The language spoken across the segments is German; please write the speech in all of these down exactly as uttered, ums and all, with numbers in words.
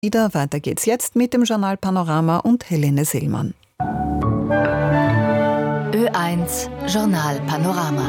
Wieder weiter geht's jetzt mit dem Journal Panorama und Helene Sellmann. Ö eins Journal Panorama.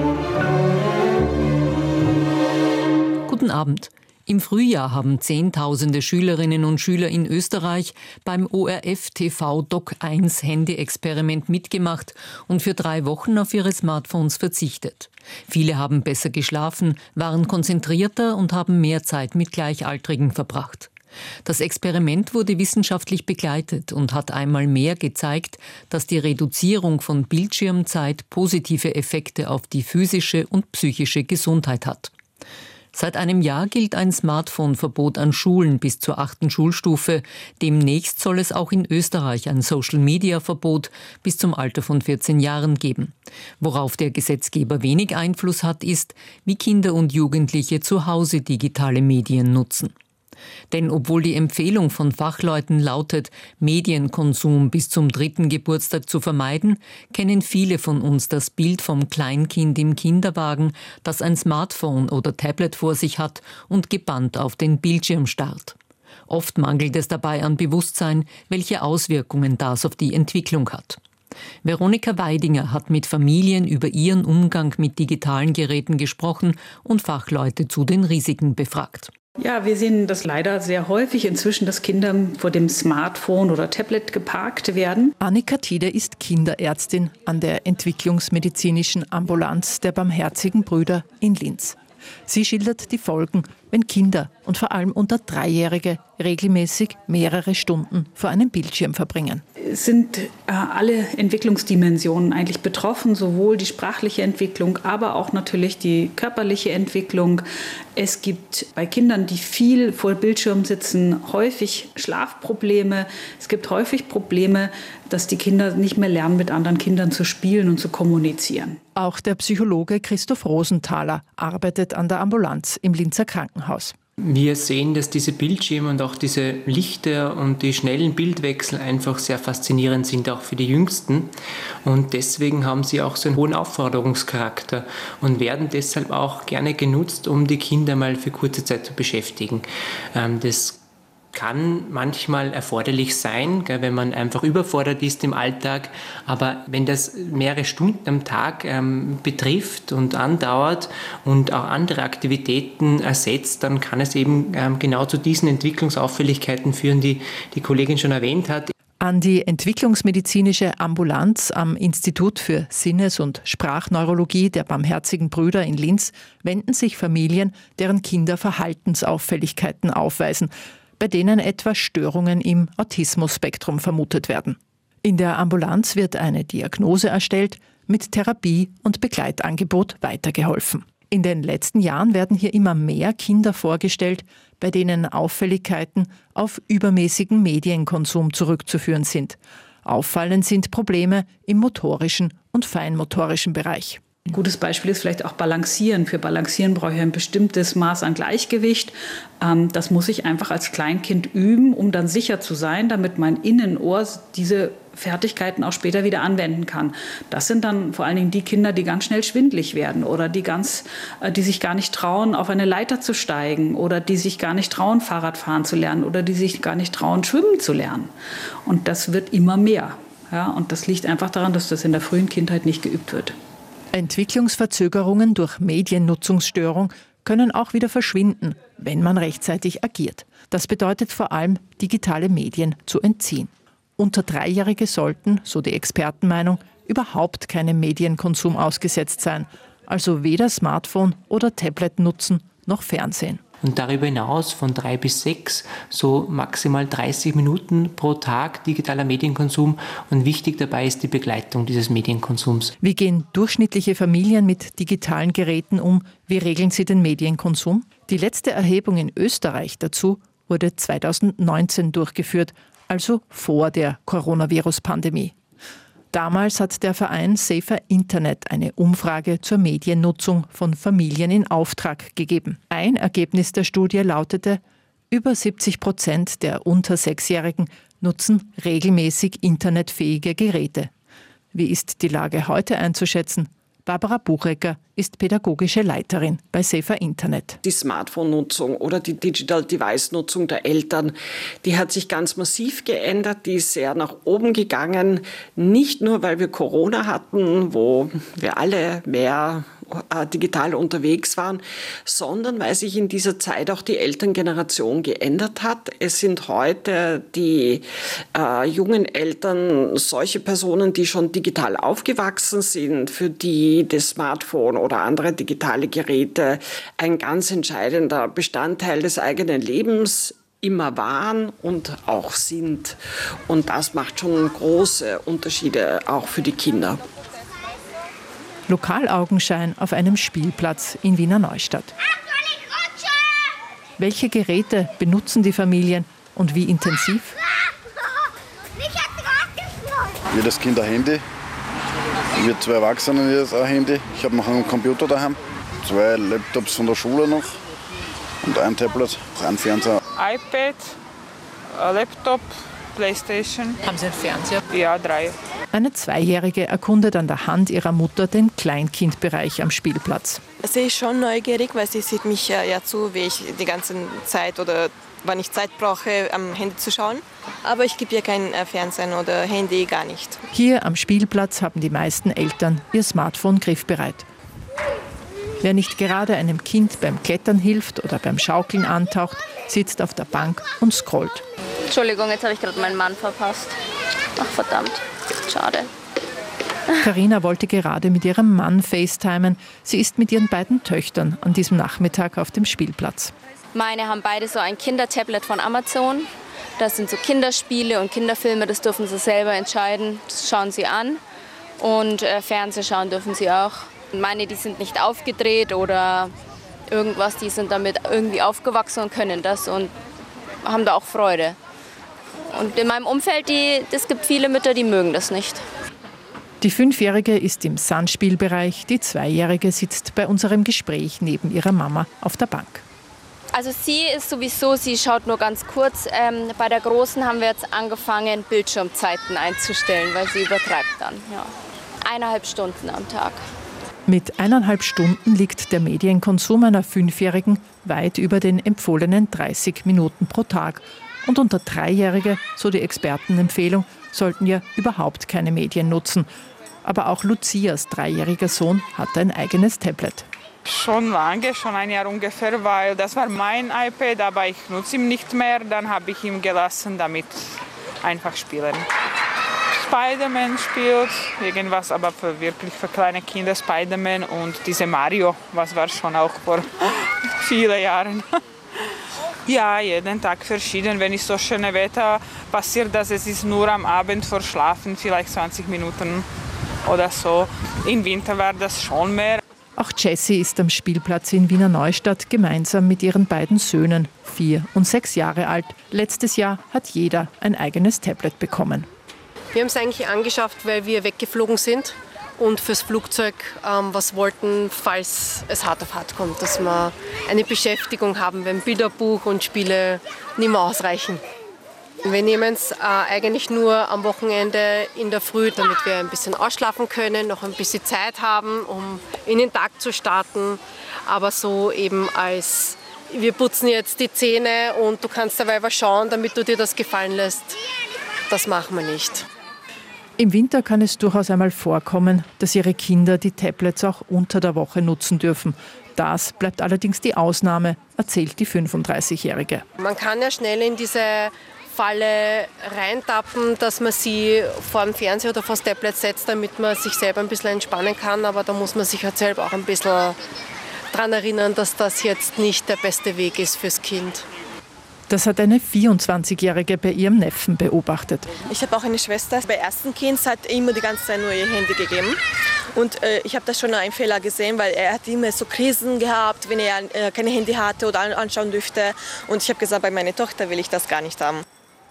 Guten Abend. Im Frühjahr haben Zehntausende Schülerinnen und Schüler in Österreich beim O R F T V Doc eins Handy-Experiment mitgemacht und für drei Wochen auf ihre Smartphones verzichtet. Viele haben besser geschlafen, waren konzentrierter und haben mehr Zeit mit Gleichaltrigen verbracht. Das Experiment wurde wissenschaftlich begleitet und hat einmal mehr gezeigt, dass die Reduzierung von Bildschirmzeit positive Effekte auf die physische und psychische Gesundheit hat. Seit einem Jahr gilt ein Smartphone-Verbot an Schulen bis zur achten Schulstufe. Demnächst soll es auch in Österreich ein Social-Media-Verbot bis zum Alter von vierzehn Jahren geben. Worauf der Gesetzgeber wenig Einfluss hat, ist, wie Kinder und Jugendliche zu Hause digitale Medien nutzen. Denn obwohl die Empfehlung von Fachleuten lautet, Medienkonsum bis zum dritten Geburtstag zu vermeiden, kennen viele von uns das Bild vom Kleinkind im Kinderwagen, das ein Smartphone oder Tablet vor sich hat und gebannt auf den Bildschirm starrt. Oft mangelt es dabei an Bewusstsein, welche Auswirkungen das auf die Entwicklung hat. Veronika Weidinger hat mit Familien über ihren Umgang mit digitalen Geräten gesprochen und Fachleute zu den Risiken befragt. Ja, wir sehen das leider sehr häufig inzwischen, dass Kinder vor dem Smartphone oder Tablet geparkt werden. Annika Tiede ist Kinderärztin an der Entwicklungsmedizinischen Ambulanz der Barmherzigen Brüder in Linz. Sie schildert die Folgen, wenn Kinder und vor allem unter Dreijährige regelmäßig mehrere Stunden vor einem Bildschirm verbringen. Es sind äh, alle Entwicklungsdimensionen eigentlich betroffen, sowohl die sprachliche Entwicklung, aber auch natürlich die körperliche Entwicklung. Es gibt bei Kindern, die viel vor Bildschirm sitzen, häufig Schlafprobleme. Es gibt häufig Probleme, dass die Kinder nicht mehr lernen, mit anderen Kindern zu spielen und zu kommunizieren. Auch der Psychologe Christoph Rosenthaler arbeitet an der Ambulanz im Linzer Krankenhaus. Wir sehen, dass diese Bildschirme und auch diese Lichter und die schnellen Bildwechsel einfach sehr faszinierend sind, auch für die Jüngsten. Und deswegen haben sie auch so einen hohen Aufforderungscharakter und werden deshalb auch gerne genutzt, um die Kinder mal für kurze Zeit zu beschäftigen. Das kann manchmal erforderlich sein, wenn man einfach überfordert ist im Alltag. Aber wenn das mehrere Stunden am Tag ähm, betrifft und andauert und auch andere Aktivitäten ersetzt, dann kann es eben ähm, genau zu diesen Entwicklungsauffälligkeiten führen, die die Kollegin schon erwähnt hat. An die Entwicklungsmedizinische Ambulanz am Institut für Sinnes- und Sprachneurologie der Barmherzigen Brüder in Linz wenden sich Familien, deren Kinder Verhaltensauffälligkeiten aufweisen, bei denen etwa Störungen im Autismus-Spektrum vermutet werden. In der Ambulanz wird eine Diagnose erstellt, mit Therapie und Begleitangebot weitergeholfen. In den letzten Jahren werden hier immer mehr Kinder vorgestellt, bei denen Auffälligkeiten auf übermäßigen Medienkonsum zurückzuführen sind. Auffallend sind Probleme im motorischen und feinmotorischen Bereich. Ein gutes Beispiel ist vielleicht auch Balancieren. Für Balancieren brauche ich ein bestimmtes Maß an Gleichgewicht. Das muss ich einfach als Kleinkind üben, um dann sicher zu sein, damit mein Innenohr diese Fertigkeiten auch später wieder anwenden kann. Das sind dann vor allen Dingen die Kinder, die ganz schnell schwindelig werden oder die, ganz, die sich gar nicht trauen, auf eine Leiter zu steigen oder die sich gar nicht trauen, Fahrrad fahren zu lernen oder die sich gar nicht trauen, schwimmen zu lernen. Und das wird immer mehr. Ja, und das liegt einfach daran, dass das in der frühen Kindheit nicht geübt wird. Entwicklungsverzögerungen durch Mediennutzungsstörung können auch wieder verschwinden, wenn man rechtzeitig agiert. Das bedeutet vor allem, digitale Medien zu entziehen. Unter Dreijährige sollten, so die Expertenmeinung, überhaupt keinem Medienkonsum ausgesetzt sein, also weder Smartphone oder Tablet nutzen noch Fernsehen. Und darüber hinaus von drei bis sechs so maximal dreißig Minuten pro Tag digitaler Medienkonsum. Und wichtig dabei ist die Begleitung dieses Medienkonsums. Wie gehen durchschnittliche Familien mit digitalen Geräten um? Wie regeln sie den Medienkonsum? Die letzte Erhebung in Österreich dazu wurde zweitausendneunzehn durchgeführt, also vor der Coronavirus-Pandemie. Damals hat der Verein Safer Internet eine Umfrage zur Mediennutzung von Familien in Auftrag gegeben. Ein Ergebnis der Studie lautete, über siebzig Prozent der unter Sechsjährigen nutzen regelmäßig internetfähige Geräte. Wie ist die Lage heute einzuschätzen? Barbara Buchecker ist pädagogische Leiterin bei Safer Internet. Die Smartphone-Nutzung oder die Digital-Device-Nutzung der Eltern, die hat sich ganz massiv geändert. Die ist sehr nach oben gegangen. Nicht nur, weil wir Corona hatten, wo wir alle mehr äh, digital unterwegs waren, sondern weil sich in dieser Zeit auch die Elterngeneration geändert hat. Es sind heute die äh, jungen Eltern solche Personen, die schon digital aufgewachsen sind, für die das Smartphone oder andere digitale Geräte ein ganz entscheidender Bestandteil des eigenen Lebens immer waren und auch sind. Und das macht schon große Unterschiede auch für die Kinder. Lokalaugenschein auf einem Spielplatz in Wiener Neustadt. Welche Geräte benutzen die Familien und wie intensiv? Jedes Kind ein Handy. Wir zwei Erwachsene, jedes ein Handy. Ich habe noch einen Computer daheim, zwei Laptops von der Schule noch und ein Tablet, ein Fernseher. iPad, Laptop, Playstation. Haben Sie einen Fernseher? Ja, drei. Eine Zweijährige erkundet an der Hand ihrer Mutter den Kleinkindbereich am Spielplatz. Sie ist schon neugierig, weil sie sieht mich ja, ja zu, wie ich die ganze Zeit oder wann ich Zeit brauche, am Handy zu schauen. Aber ich gebe ihr kein Fernsehen oder Handy, gar nicht. Hier am Spielplatz haben die meisten Eltern ihr Smartphone griffbereit. Wer nicht gerade einem Kind beim Klettern hilft oder beim Schaukeln antaucht, sitzt auf der Bank und scrollt. Entschuldigung, jetzt habe ich gerade meinen Mann verpasst. Ach verdammt, schade. Carina wollte gerade mit ihrem Mann FaceTimen. Sie ist mit ihren beiden Töchtern an diesem Nachmittag auf dem Spielplatz. Meine haben beide so ein Kindertablet von Amazon. Das sind so Kinderspiele und Kinderfilme, das dürfen sie selber entscheiden. Das schauen sie an. Und äh, Fernsehen schauen dürfen sie auch. Meine, die sind nicht aufgedreht oder irgendwas, die sind damit irgendwie aufgewachsen und können das und haben da auch Freude. Und in meinem Umfeld, es gibt viele Mütter, die mögen das nicht. Die Fünfjährige ist im Sandspielbereich, die Zweijährige sitzt bei unserem Gespräch neben ihrer Mama auf der Bank. Also sie ist sowieso, sie schaut nur ganz kurz. Ähm, bei der Großen haben wir jetzt angefangen, Bildschirmzeiten einzustellen, weil sie übertreibt dann. Ja. Eineinhalb Stunden am Tag. Mit eineinhalb Stunden liegt der Medienkonsum einer Fünfjährigen weit über den empfohlenen dreißig Minuten pro Tag. Und unter Dreijährige, so die Expertenempfehlung, sollten ja überhaupt keine Medien nutzen. Aber auch Lucias dreijähriger Sohn hat ein eigenes Tablet. Schon lange, schon ein Jahr ungefähr, weil das war mein iPad, aber ich nutze ihn nicht mehr. Dann habe ich ihn gelassen, damit einfach spielen. Spider-Man spielt, irgendwas, aber für wirklich für kleine Kinder Spider-Man und diese Mario, was war schon auch vor vielen Jahren. Ja, jeden Tag verschieden. Wenn es so schönes Wetter passiert, dass es ist nur am Abend vor Schlafen, vielleicht zwanzig Minuten oder so. Im Winter war das schon mehr. Auch Jessie ist am Spielplatz in Wiener Neustadt gemeinsam mit ihren beiden Söhnen, vier und sechs Jahre alt. Letztes Jahr hat jeder ein eigenes Tablet bekommen. Wir haben es eigentlich angeschafft, weil wir weggeflogen sind und fürs Flugzeug ähm, was wollten, falls es hart auf hart kommt, dass wir eine Beschäftigung haben, wenn Bilderbuch und Spiele nicht mehr ausreichen. Wir nehmen es äh, eigentlich nur am Wochenende in der Früh, damit wir ein bisschen ausschlafen können, noch ein bisschen Zeit haben, um in den Tag zu starten. Aber so eben als, wir putzen jetzt die Zähne und du kannst dabei was schauen, damit du dir das gefallen lässt, das machen wir nicht. Im Winter kann es durchaus einmal vorkommen, dass ihre Kinder die Tablets auch unter der Woche nutzen dürfen. Das bleibt allerdings die Ausnahme, erzählt die fünfunddreißigjährige. Man kann ja schnell in diese Falle reintappen, dass man sie vor dem Fernseher oder vor das Tablet setzt, damit man sich selber ein bisschen entspannen kann. Aber da muss man sich halt selber auch ein bisschen daran erinnern, dass das jetzt nicht der beste Weg ist fürs Kind. Das hat eine vierundzwanzigjährige bei ihrem Neffen beobachtet. Ich habe auch eine Schwester. Bei ersten Kind hat er immer die ganze Zeit nur ihr Handy gegeben. Und äh, ich habe da schon einen Fehler gesehen, weil er hat immer so Krisen gehabt, wenn er äh, kein Handy hatte oder anschauen dürfte. Und ich habe gesagt, bei meiner Tochter will ich das gar nicht haben.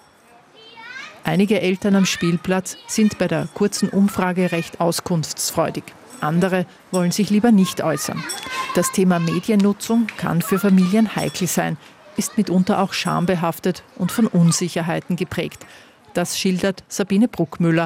Einige Eltern am Spielplatz sind bei der kurzen Umfrage recht auskunftsfreudig. Andere wollen sich lieber nicht äußern. Das Thema Mediennutzung kann für Familien heikel sein, ist mitunter auch schambehaftet und von Unsicherheiten geprägt. Das schildert Sabine Bruckmüller.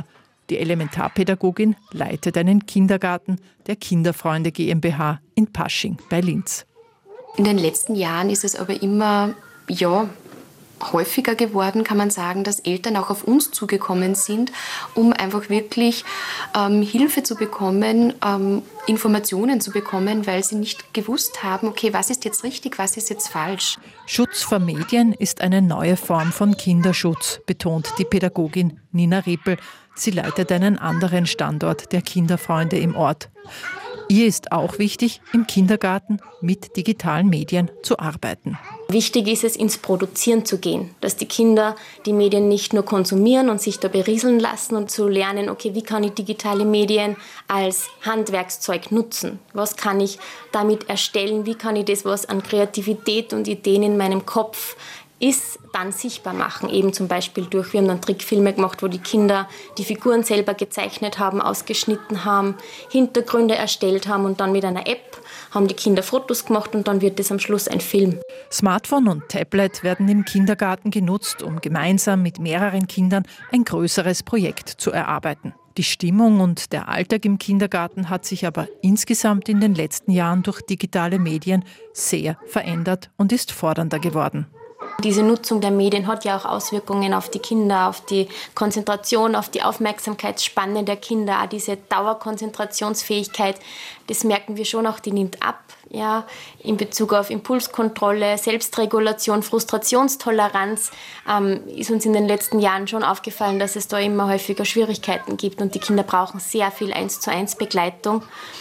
Die Elementarpädagogin leitet einen Kindergarten der Kinderfreunde GmbH in Pasching bei Linz. In den letzten Jahren ist es aber immer, ja, häufiger geworden, kann man sagen, dass Eltern auch auf uns zugekommen sind, um einfach wirklich ähm, Hilfe zu bekommen, ähm, Informationen zu bekommen, weil sie nicht gewusst haben, okay, was ist jetzt richtig, was ist jetzt falsch. Schutz vor Medien ist eine neue Form von Kinderschutz, betont die Pädagogin Nina Riepel. Sie leitet einen anderen Standort der Kinderfreunde im Ort. Ihr ist auch wichtig, im Kindergarten mit digitalen Medien zu arbeiten. Wichtig ist es, ins Produzieren zu gehen, dass die Kinder die Medien nicht nur konsumieren und sich da berieseln lassen und zu lernen, okay, wie kann ich digitale Medien als Handwerkszeug nutzen? Was kann ich damit erstellen? Wie kann ich das, was an Kreativität und Ideen in meinem Kopf ist, dann sichtbar machen. Eben zum Beispiel durch, wir haben dann Trickfilme gemacht, wo die Kinder die Figuren selber gezeichnet haben, ausgeschnitten haben, Hintergründe erstellt haben und dann mit einer App haben die Kinder Fotos gemacht und dann wird es am Schluss ein Film. Smartphone und Tablet werden im Kindergarten genutzt, um gemeinsam mit mehreren Kindern ein größeres Projekt zu erarbeiten. Die Stimmung und der Alltag im Kindergarten hat sich aber insgesamt in den letzten Jahren durch digitale Medien sehr verändert und ist fordernder geworden. Diese Nutzung der Medien hat ja auch Auswirkungen auf die Kinder, auf die Konzentration, auf die Aufmerksamkeitsspanne der Kinder, auch diese Dauerkonzentrationsfähigkeit, das merken wir schon auch, die nimmt ab. Ja, in Bezug auf Impulskontrolle, Selbstregulation, Frustrationstoleranz ähm, ist uns in den letzten Jahren schon aufgefallen, dass es da immer häufiger Schwierigkeiten gibt und die Kinder brauchen sehr viel eins zu eins Begleitung.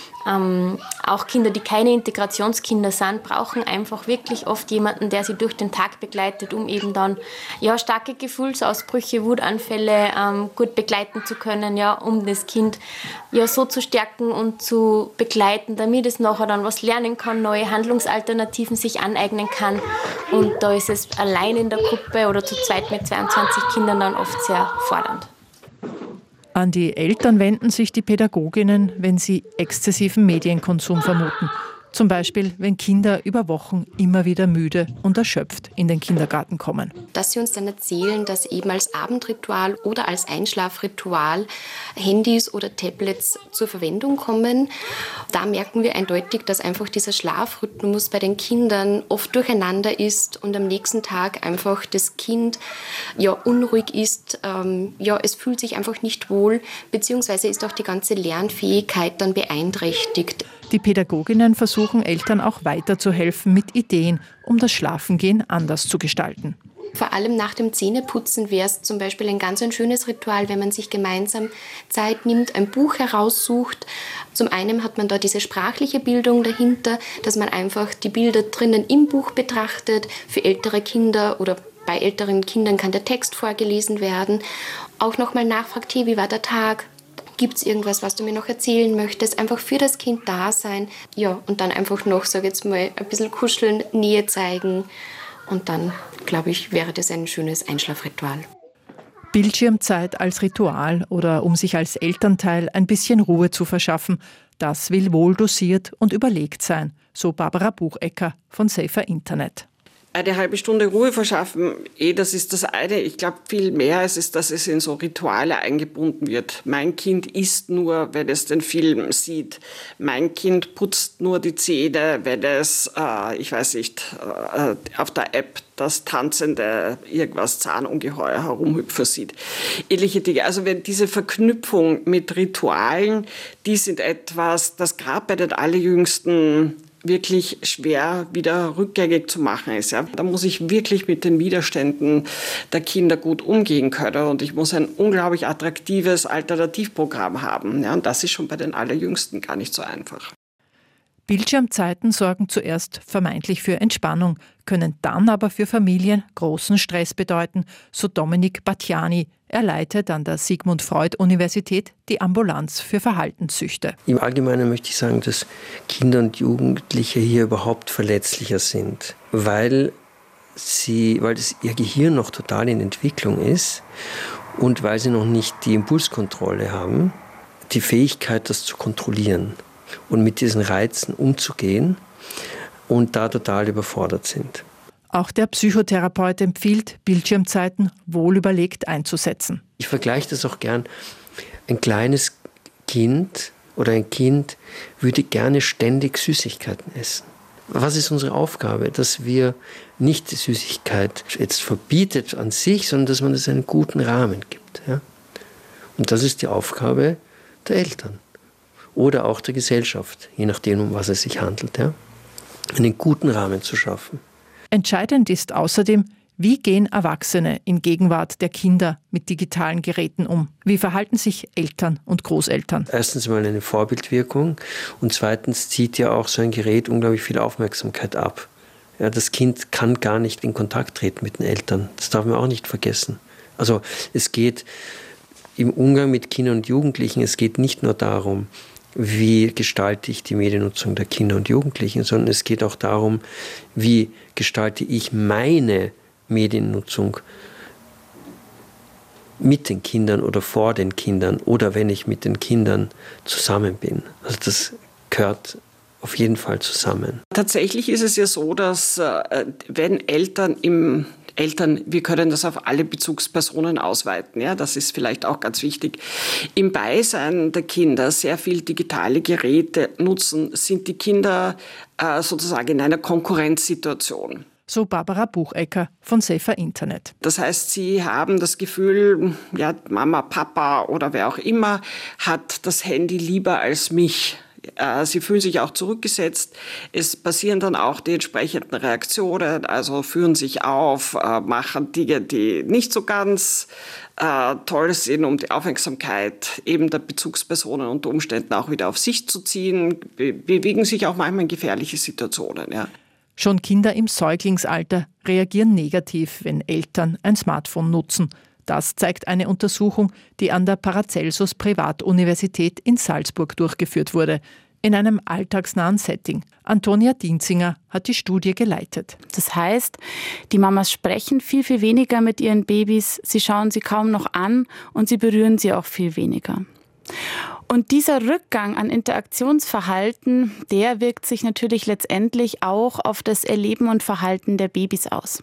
Ähm, auch Kinder, die keine Integrationskinder sind, brauchen einfach wirklich oft jemanden, der sie durch den Tag begleitet, um eben dann ja, starke Gefühlsausbrüche, Wutanfälle ähm, gut begleiten zu können, ja, um das Kind ja, so zu stärken und zu begleiten, damit es nachher dann was lernen kann, neue Handlungsalternativen sich aneignen kann. Und da ist es allein in der Gruppe oder zu zweit mit zweiundzwanzig Kindern dann oft sehr fordernd. An die Eltern wenden sich die Pädagoginnen, wenn sie exzessiven Medienkonsum vermuten. Zum Beispiel, wenn Kinder über Wochen immer wieder müde und erschöpft in den Kindergarten kommen. Dass sie uns dann erzählen, dass eben als Abendritual oder als Einschlafritual Handys oder Tablets zur Verwendung kommen. Da merken wir eindeutig, dass einfach dieser Schlafrhythmus bei den Kindern oft durcheinander ist und am nächsten Tag einfach das Kind ja, unruhig ist. Ähm, ja, es fühlt sich einfach nicht wohl, beziehungsweise ist auch die ganze Lernfähigkeit dann beeinträchtigt. Die Pädagoginnen versuchen Eltern auch weiterzuhelfen mit Ideen, um das Schlafengehen anders zu gestalten. Vor allem nach dem Zähneputzen wäre es zum Beispiel ein ganz ein schönes Ritual, wenn man sich gemeinsam Zeit nimmt, ein Buch heraussucht. Zum einen hat man da diese sprachliche Bildung dahinter, dass man einfach die Bilder drinnen im Buch betrachtet. Für ältere Kinder oder bei älteren Kindern kann der Text vorgelesen werden. Auch nochmal nachfragt, hey, wie war der Tag? Gibt es irgendwas, was du mir noch erzählen möchtest? Einfach für das Kind da sein. Ja, und dann einfach noch, sag jetzt mal, ein bisschen kuscheln, Nähe zeigen. Und dann, glaube ich, wäre das ein schönes Einschlafritual. Bildschirmzeit als Ritual oder um sich als Elternteil ein bisschen Ruhe zu verschaffen, das will wohl dosiert und überlegt sein, so Barbara Buchecker von Safer Internet. Eine halbe Stunde Ruhe verschaffen, eh, das ist das eine. Ich glaube, viel mehr ist es, dass es in so Rituale eingebunden wird. Mein Kind isst nur, wenn es den Film sieht. Mein Kind putzt nur die Zähne, wenn es, äh, ich weiß nicht, äh, auf der App das tanzende irgendwas Zahnungeheuer herumhüpfen sieht. Ähnliche Dinge. Also wenn diese Verknüpfung mit Ritualen, die sind etwas, das gerade bei den Allerjüngsten wirklich schwer wieder rückgängig zu machen ist. Ja. Da muss ich wirklich mit den Widerständen der Kinder gut umgehen können und ich muss ein unglaublich attraktives Alternativprogramm haben. Ja. Und das ist schon bei den Allerjüngsten gar nicht so einfach. Bildschirmzeiten sorgen zuerst vermeintlich für Entspannung, können dann aber für Familien großen Stress bedeuten, so Dominik Batjani. Er leitet an der Sigmund Freud Universität die Ambulanz für Verhaltenssüchte. Im Allgemeinen möchte ich sagen, dass Kinder und Jugendliche hier überhaupt verletzlicher sind, weil, sie, weil das ihr Gehirn noch total in Entwicklung ist und weil sie noch nicht die Impulskontrolle haben, die Fähigkeit, das zu kontrollieren und mit diesen Reizen umzugehen und da total überfordert sind. Auch der Psychotherapeut empfiehlt, Bildschirmzeiten wohl überlegt einzusetzen. Ich vergleiche das auch gern Ein kleines Kind oder ein Kind würde gerne ständig Süßigkeiten essen. Was ist unsere Aufgabe? Dass wir nicht die Süßigkeit jetzt verbietet an sich, sondern dass man es einen guten Rahmen gibt. Ja? Und das ist die Aufgabe der Eltern oder auch der Gesellschaft, je nachdem, um was es sich handelt. Ja? Einen guten Rahmen zu schaffen. Entscheidend ist außerdem, wie gehen Erwachsene in Gegenwart der Kinder mit digitalen Geräten um? Wie verhalten sich Eltern und Großeltern? Erstens mal eine Vorbildwirkung und zweitens zieht ja auch so ein Gerät unglaublich viel Aufmerksamkeit ab. Ja, das Kind kann gar nicht in Kontakt treten mit den Eltern. Das darf man auch nicht vergessen. Also es geht im Umgang mit Kindern und Jugendlichen, es geht nicht nur darum, wie gestalte ich die Mediennutzung der Kinder und Jugendlichen, sondern es geht auch darum, wie gestalte ich meine Mediennutzung mit den Kindern oder vor den Kindern oder wenn ich mit den Kindern zusammen bin. Also das gehört auf jeden Fall zusammen. Tatsächlich ist es ja so, dass äh, wenn Eltern im Eltern, wir können das auf alle Bezugspersonen ausweiten, ja, das ist vielleicht auch ganz wichtig. Im Beisein der Kinder sehr viel digitale Geräte nutzen, sind die Kinder äh, sozusagen in einer Konkurrenzsituation. So Barbara Buchecker von Safer Internet. Das heißt, sie haben das Gefühl, ja, Mama, Papa oder wer auch immer hat das Handy lieber als mich. Sie fühlen sich auch zurückgesetzt. Es passieren dann auch die entsprechenden Reaktionen, also führen sich auf, machen Dinge, die nicht so ganz äh, toll sind, um die Aufmerksamkeit eben der Bezugspersonen unter Umständen auch wieder auf sich zu ziehen, be- bewegen sich auch manchmal in gefährliche Situationen. Ja. Schon Kinder im Säuglingsalter reagieren negativ, wenn Eltern ein Smartphone nutzen. Das zeigt eine Untersuchung, die an der Paracelsus Privatuniversität in Salzburg durchgeführt wurde, in einem alltagsnahen Setting. Antonia Dienzinger hat die Studie geleitet. Das heißt, die Mamas sprechen viel, viel weniger mit ihren Babys, sie schauen sie kaum noch an und sie berühren sie auch viel weniger. Und dieser Rückgang an Interaktionsverhalten, der wirkt sich natürlich letztendlich auch auf das Erleben und Verhalten der Babys aus.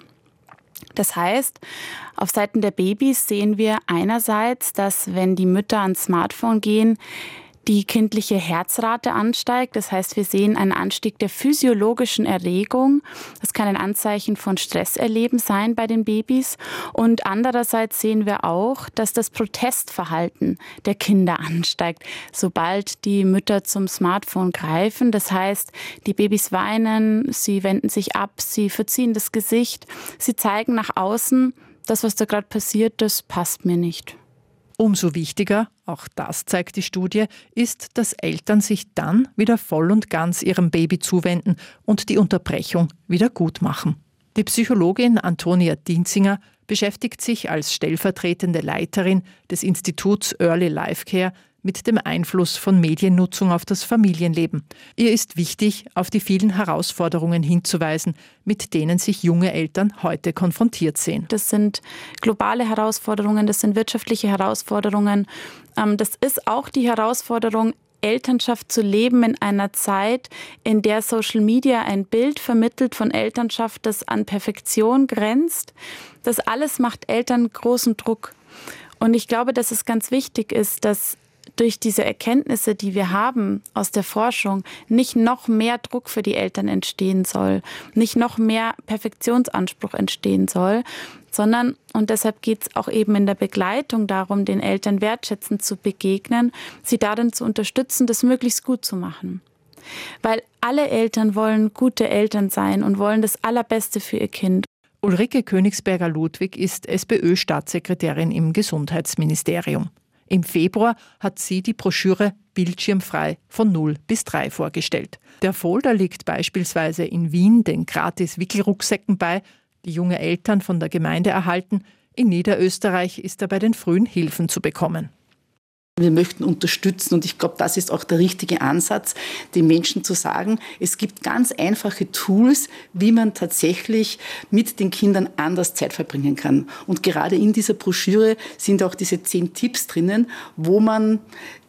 Das heißt, auf Seiten der Babys sehen wir einerseits, dass wenn die Mütter ans Smartphone gehen, die kindliche Herzrate ansteigt. Das heißt, wir sehen einen Anstieg der physiologischen Erregung. Das kann ein Anzeichen von Stresserleben sein bei den Babys. Und andererseits sehen wir auch, dass das Protestverhalten der Kinder ansteigt, sobald die Mütter zum Smartphone greifen. Das heißt, die Babys weinen, sie wenden sich ab, sie verziehen das Gesicht, sie zeigen nach außen, das, was da gerade passiert, das passt mir nicht. Umso wichtiger, auch das zeigt die Studie, ist, dass Eltern sich dann wieder voll und ganz ihrem Baby zuwenden und die Unterbrechung wieder gut machen. Die Psychologin Antonia Dienzinger beschäftigt sich als stellvertretende Leiterin des Instituts Early Life Care mit dem Einfluss von Mediennutzung auf das Familienleben. Ihr ist wichtig, auf die vielen Herausforderungen hinzuweisen, mit denen sich junge Eltern heute konfrontiert sehen. Das sind globale Herausforderungen, das sind wirtschaftliche Herausforderungen. Das ist auch die Herausforderung, Elternschaft zu leben in einer Zeit, in der Social Media ein Bild vermittelt von Elternschaft, das an Perfektion grenzt. Das alles macht Eltern großen Druck. Und ich glaube, dass es ganz wichtig ist, dass durch diese Erkenntnisse, die wir haben aus der Forschung, nicht noch mehr Druck für die Eltern entstehen soll, nicht noch mehr Perfektionsanspruch entstehen soll, sondern, und deshalb geht es auch eben in der Begleitung darum, den Eltern wertschätzend zu begegnen, sie darin zu unterstützen, das möglichst gut zu machen. Weil alle Eltern wollen gute Eltern sein und wollen das Allerbeste für ihr Kind. Ulrike Königsberger-Ludwig ist SPÖ-Staatssekretärin im Gesundheitsministerium. Im Februar hat sie die Broschüre Bildschirmfrei von null bis drei vorgestellt. Der Folder liegt beispielsweise in Wien den Gratis-Wickelrucksäcken bei, die junge Eltern von der Gemeinde erhalten. In Niederösterreich ist er bei den frühen Hilfen zu bekommen. Wir möchten unterstützen und ich glaube, das ist auch der richtige Ansatz, den Menschen zu sagen, es gibt ganz einfache Tools, wie man tatsächlich mit den Kindern anders Zeit verbringen kann. Und gerade in dieser Broschüre sind auch diese zehn Tipps drinnen, wo man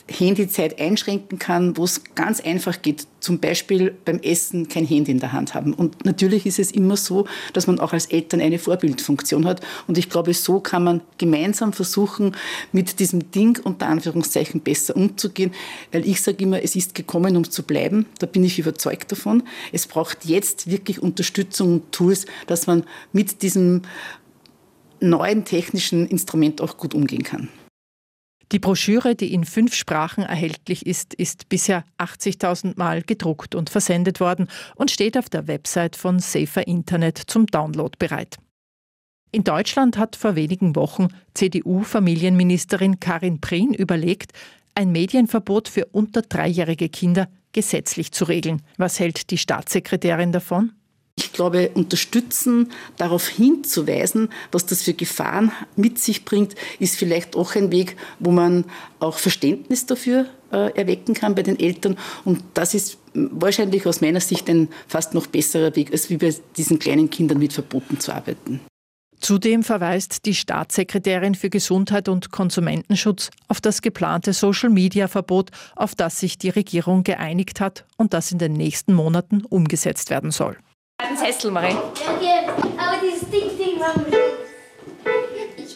Handyzeit einschränken kann, wo es ganz einfach geht, zum Beispiel beim Essen kein Handy in der Hand haben. Und natürlich ist es immer so, dass man auch als Eltern eine Vorbildfunktion hat. Und ich glaube, so kann man gemeinsam versuchen, mit diesem Ding unter Anführungszeichen besser umzugehen. Weil ich sage immer, es ist gekommen, um zu bleiben. Da bin ich überzeugt davon. Es braucht jetzt wirklich Unterstützung und Tools, dass man mit diesem neuen technischen Instrument auch gut umgehen kann. Die Broschüre, die in fünf Sprachen erhältlich ist, ist bisher achtzigtausend Mal gedruckt und versendet worden und steht auf der Website von Safer Internet zum Download bereit. In Deutschland hat vor wenigen Wochen C D U-Familienministerin Karin Prien überlegt, ein Medienverbot für unter dreijährige Kinder gesetzlich zu regeln. Was hält die Staatssekretärin davon? Ich glaube, unterstützen, darauf hinzuweisen, was das für Gefahren mit sich bringt, ist vielleicht auch ein Weg, wo man auch Verständnis dafür äh, erwecken kann bei den Eltern. Und das ist wahrscheinlich aus meiner Sicht ein fast noch besserer Weg, als wie bei diesen kleinen Kindern mit Verboten zu arbeiten. Zudem verweist die Staatssekretärin für Gesundheit und Konsumentenschutz auf das geplante Social-Media-Verbot, auf das sich die Regierung geeinigt hat und das in den nächsten Monaten umgesetzt werden soll. Ein Sessel, Marie. Ja, aber dieses Ding, Ding machen wir nicht.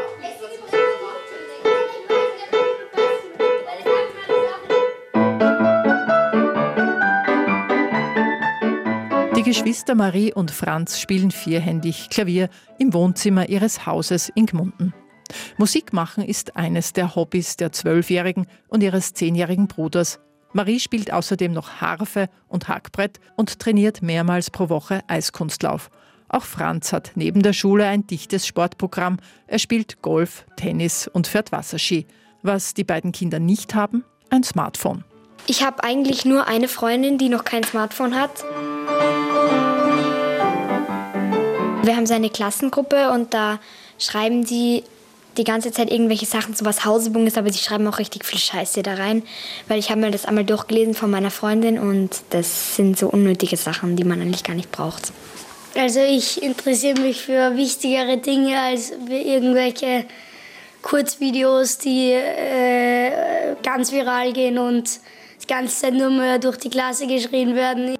Die Geschwister Marie und Franz spielen vierhändig Klavier im Wohnzimmer ihres Hauses in Gmunden. Musik machen ist eines der Hobbys der Zwölfjährigen und ihres zehnjährigen Bruders. Marie spielt außerdem noch Harfe und Hackbrett und trainiert mehrmals pro Woche Eiskunstlauf. Auch Franz hat neben der Schule ein dichtes Sportprogramm. Er spielt Golf, Tennis und fährt Wasserski. Was die beiden Kinder nicht haben? Ein Smartphone. Ich habe eigentlich nur eine Freundin, die noch kein Smartphone hat. Wir haben so eine Klassengruppe und da schreiben die die ganze Zeit irgendwelche Sachen, so was Hausübung ist, aber die schreiben auch richtig viel Scheiße da rein, weil ich habe mir das einmal durchgelesen von meiner Freundin und das sind so unnötige Sachen, die man eigentlich gar nicht braucht. Also ich interessiere mich für wichtigere Dinge als für irgendwelche Kurzvideos, die äh, ganz viral gehen und die ganze Zeit nur mehr durch die Klasse geschrien werden.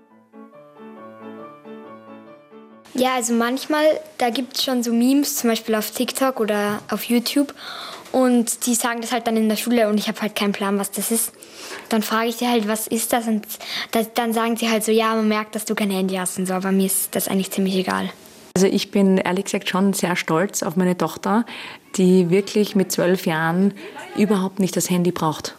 Ja, also manchmal, da gibt es schon so Memes, zum Beispiel auf TikTok oder auf YouTube. Und die sagen das halt dann in der Schule und ich habe halt keinen Plan, was das ist. Dann frage ich sie halt, was ist das? Und das, dann sagen sie halt so, ja, man merkt, dass du kein Handy hast und so. Aber mir ist das eigentlich ziemlich egal. Also ich bin ehrlich gesagt schon sehr stolz auf meine Tochter, die wirklich mit zwölf Jahren überhaupt nicht das Handy braucht.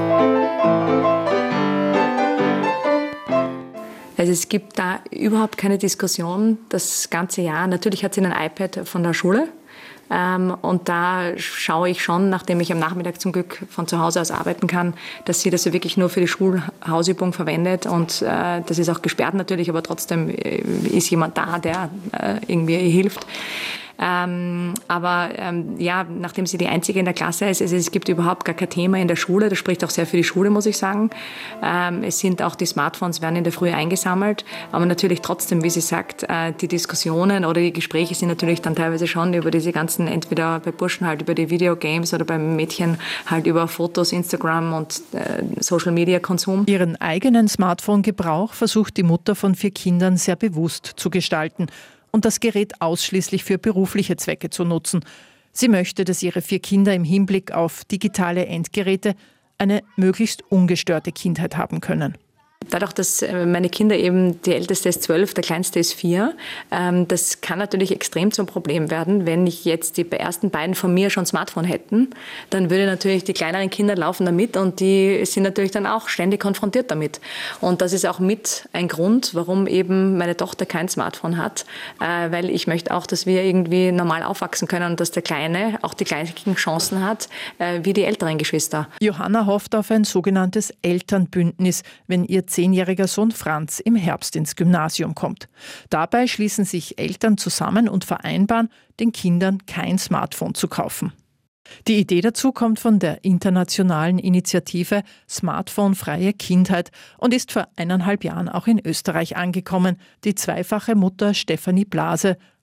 Also es gibt da überhaupt keine Diskussion das ganze Jahr. Natürlich hat sie ein iPad von der Schule. Ähm, und da schaue ich schon, nachdem ich am Nachmittag zum Glück von zu Hause aus arbeiten kann, dass sie das wirklich nur für die Schulhausübung verwendet. Und äh, das ist auch gesperrt natürlich, aber trotzdem ist jemand da, der äh, irgendwie ihr hilft. Ähm, aber ähm, ja, nachdem sie die Einzige in der Klasse ist, also es gibt überhaupt gar kein Thema in der Schule. Das spricht auch sehr für die Schule, muss ich sagen. Ähm, es sind auch die Smartphones werden in der Früh eingesammelt. Aber natürlich trotzdem, wie sie sagt, äh, die Diskussionen oder die Gespräche sind natürlich dann teilweise schon über diese ganzen, entweder bei Burschen halt über die Videogames oder beim Mädchen halt über Fotos, Instagram und äh, Social-Media-Konsum. Ihren eigenen Smartphone-Gebrauch versucht die Mutter von vier Kindern sehr bewusst zu gestalten und das Gerät ausschließlich für berufliche Zwecke zu nutzen. Sie möchte, dass ihre vier Kinder im Hinblick auf digitale Endgeräte eine möglichst ungestörte Kindheit haben können. Dadurch, dass meine Kinder eben, die älteste ist zwölf, der kleinste ist vier, ähm, das kann natürlich extrem zum Problem werden. Wenn ich jetzt die ersten beiden von mir schon Smartphone hätten, dann würde natürlich die kleineren Kinder laufen damit und die sind natürlich dann auch ständig konfrontiert damit. Und das ist auch mit ein Grund, warum eben meine Tochter kein Smartphone hat, äh, weil ich möchte auch, dass wir irgendwie normal aufwachsen können und dass der Kleine auch die gleichen Chancen hat äh, wie die älteren Geschwister. Johanna hofft auf ein sogenanntes Elternbündnis, wenn ihr zehnjähriger Sohn Franz im Herbst ins Gymnasium kommt. Dabei schließen sich Eltern zusammen und vereinbaren, den Kindern kein Smartphone zu kaufen. Die Idee dazu kommt von der internationalen Initiative Smartphone-freie Kindheit und ist vor eineinhalb Jahren auch in Österreich angekommen. Die zweifache Mutter Stefanie Blase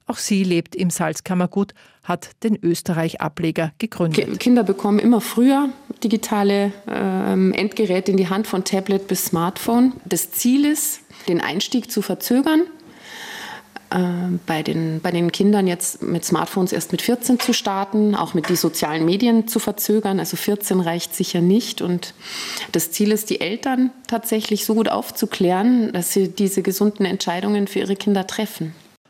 Auch sie lebt im Salzkammergut, hat den Österreich-Ableger gegründet. Kinder bekommen immer früher digitale ähm, Endgeräte in die Hand, von Tablet bis Smartphone. Das Ziel ist, den Einstieg zu verzögern. Äh, bei, den, bei den Kindern jetzt mit Smartphones erst mit vierzehn zu starten, auch mit den sozialen Medien zu verzögern. Also vierzehn reicht sicher nicht. Und das Ziel ist, die Eltern tatsächlich so gut aufzuklären, dass sie diese gesunden Entscheidungen für ihre Kinder treffen.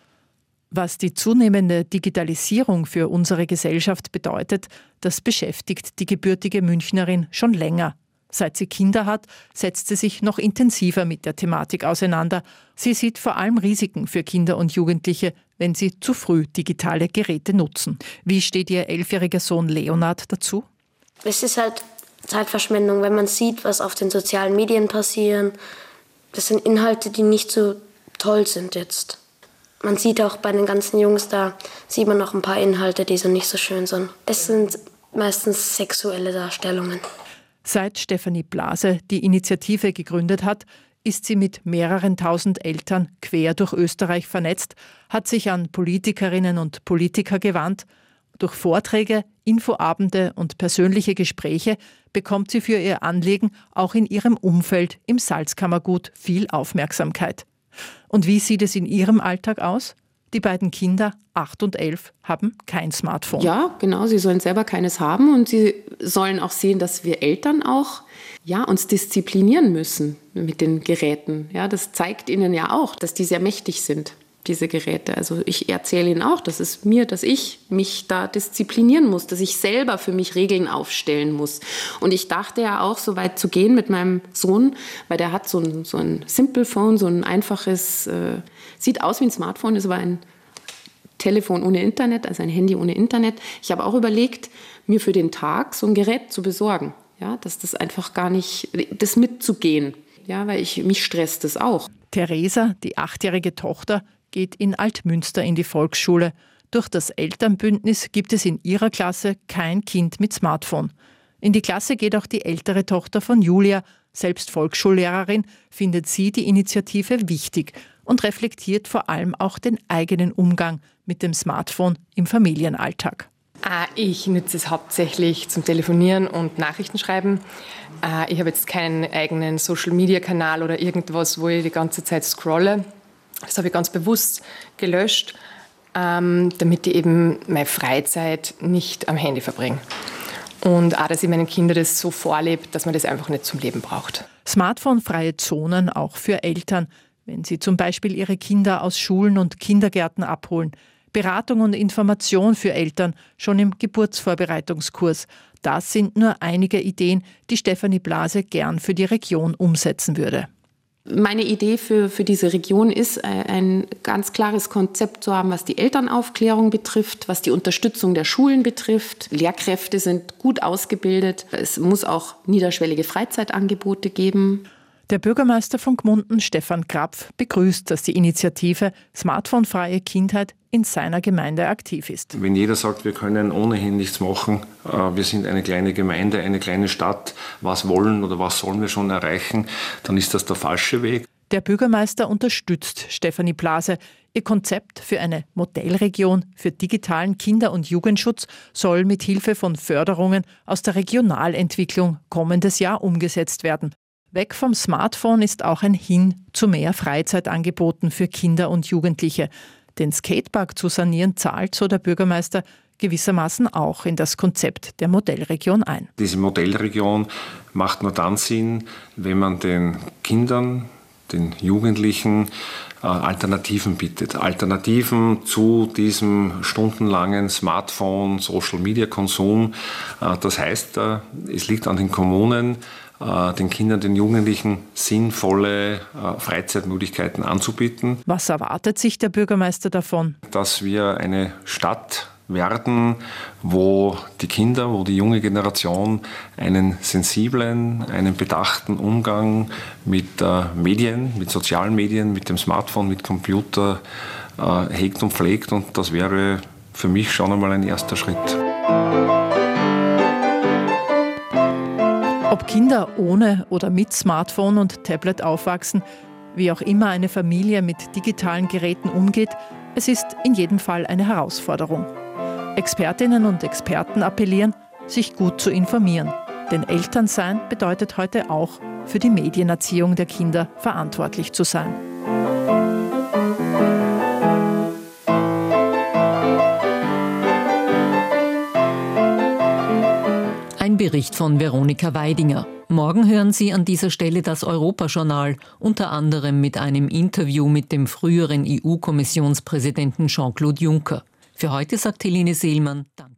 Was die zunehmende Digitalisierung für unsere Gesellschaft bedeutet, das beschäftigt die gebürtige Münchnerin schon länger. Seit sie Kinder hat, setzt sie sich noch intensiver mit der Thematik auseinander. Sie sieht vor allem Risiken für Kinder und Jugendliche, wenn sie zu früh digitale Geräte nutzen. Wie steht ihr elfjähriger Sohn Leonard dazu? Es ist halt Zeitverschwendung, wenn man sieht, was auf den sozialen Medien passieren. Das sind Inhalte, die nicht so toll sind jetzt. Man sieht auch bei den ganzen Jungs, da sieht man noch ein paar Inhalte, die so nicht so schön sind. Es sind meistens sexuelle Darstellungen. Seit Stefanie Blase die Initiative gegründet hat, ist sie mit mehreren tausend Eltern quer durch Österreich vernetzt, hat sich an Politikerinnen und Politiker gewandt. Durch Vorträge, Infoabende und persönliche Gespräche bekommt sie für ihr Anliegen auch in ihrem Umfeld im Salzkammergut viel Aufmerksamkeit. Und wie sieht es in ihrem Alltag aus? Die beiden Kinder, acht und elf, haben kein Smartphone. Ja, genau, sie sollen selber keines haben und sie sollen auch sehen, dass wir Eltern auch ja, uns disziplinieren müssen mit den Geräten. Ja, das zeigt ihnen ja auch, dass die sehr mächtig sind, diese Geräte. Also ich erzähle ihnen auch, dass es mir, dass ich mich da disziplinieren muss, dass ich selber für mich Regeln aufstellen muss. Und ich dachte ja auch, so weit zu gehen mit meinem Sohn, weil der hat so ein, so ein Simple Phone, so ein einfaches, äh, sieht aus wie ein Smartphone, ist aber ein Telefon ohne Internet, also ein Handy ohne Internet. Ich habe auch überlegt, mir für den Tag so ein Gerät zu besorgen, ja, dass das einfach gar nicht, das mitzugehen, ja, weil ich, mich stresst das auch. Theresa, die achtjährige Tochter, geht in Altmünster in die Volksschule. Durch das Elternbündnis gibt es in ihrer Klasse kein Kind mit Smartphone. In die Klasse geht auch die ältere Tochter von Julia. Selbst Volksschullehrerin findet sie die Initiative wichtig und reflektiert vor allem auch den eigenen Umgang mit dem Smartphone im Familienalltag. Ich nutze es hauptsächlich zum Telefonieren und Nachrichten schreiben. Ich habe jetzt keinen eigenen Social-Media-Kanal oder irgendwas, wo ich die ganze Zeit scrolle. Das habe ich ganz bewusst gelöscht, damit ich eben meine Freizeit nicht am Handy verbringe. Und auch, dass ich meinen Kindern das so vorlebe, dass man das einfach nicht zum Leben braucht. Smartphone-freie Zonen auch für Eltern, wenn sie zum Beispiel ihre Kinder aus Schulen und Kindergärten abholen. Beratung und Information für Eltern schon im Geburtsvorbereitungskurs. Das sind nur einige Ideen, die Stefanie Blase gern für die Region umsetzen würde. Meine Idee für, für diese Region ist, ein ganz klares Konzept zu haben, was die Elternaufklärung betrifft, was die Unterstützung der Schulen betrifft. Lehrkräfte sind gut ausgebildet. Es muss auch niederschwellige Freizeitangebote geben. Der Bürgermeister von Gmunden, Stefan Krapf, begrüßt, dass die Initiative Smartphone-freie Kindheit in seiner Gemeinde aktiv ist. Wenn jeder sagt, wir können ohnehin nichts machen, wir sind eine kleine Gemeinde, eine kleine Stadt, was wollen oder was sollen wir schon erreichen, dann ist das der falsche Weg. Der Bürgermeister unterstützt Stefanie Blase. Ihr Konzept für eine Modellregion für digitalen Kinder- und Jugendschutz soll mit Hilfe von Förderungen aus der Regionalentwicklung kommendes Jahr umgesetzt werden. Weg vom Smartphone ist auch ein Hin zu mehr Freizeitangeboten für Kinder und Jugendliche. Den Skatepark zu sanieren zahlt, so der Bürgermeister, gewissermaßen auch in das Konzept der Modellregion ein. Diese Modellregion macht nur dann Sinn, wenn man den Kindern, den Jugendlichen äh, Alternativen bietet. Alternativen zu diesem stundenlangen Smartphone, Social-Media-Konsum. Äh, das heißt, äh, es liegt an den Kommunen, den Kindern, den Jugendlichen sinnvolle Freizeitmöglichkeiten anzubieten. Was erwartet sich der Bürgermeister davon? Dass wir eine Stadt werden, wo die Kinder, wo die junge Generation einen sensiblen, einen bedachten Umgang mit Medien, mit sozialen Medien, mit dem Smartphone, mit Computer hegt und pflegt. Und das wäre für mich schon einmal ein erster Schritt. Ob Kinder ohne oder mit Smartphone und Tablet aufwachsen, wie auch immer eine Familie mit digitalen Geräten umgeht, Es ist in jedem Fall eine Herausforderung. Expertinnen und Experten appellieren, sich gut zu informieren. Denn Elternsein bedeutet heute auch, für die Medienerziehung der Kinder verantwortlich zu sein. Ein Bericht von Veronika Weidinger. Morgen hören Sie an dieser Stelle das Europajournal, unter anderem mit einem Interview mit dem früheren E U-Kommissionspräsidenten Jean-Claude Juncker. Für heute sagt Helene Seelmann, Danke.